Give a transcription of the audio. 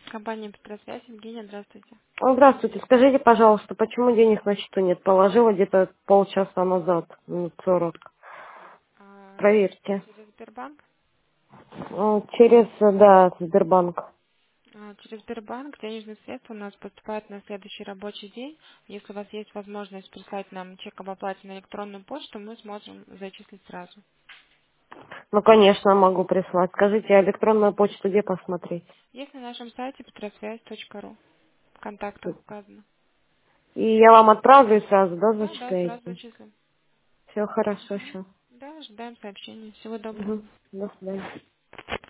Компания «Петросвязь». Евгения, здравствуйте. Здравствуйте. Скажите, пожалуйста, почему денег на счету нет? Положила где-то полчаса назад, минут 40. А, Проверьте. через Сбербанк? Через, да, Сбербанк. Через Сбербанк денежные средства у нас поступают на следующий рабочий день. Если у вас есть возможность прислать нам чек об оплате на электронную почту, мы сможем зачислить сразу. Ну, конечно, могу прислать. Скажите, а электронную почту где посмотреть? Есть на нашем сайте petrosвязь.ру. В контактах указано. И я вам отправлю и сразу, да, Да, да, сразу зачисляете? зачислим. Все хорошо, Мгм. сейчас. Да, ожидаем сообщения. Всего доброго. До свидания.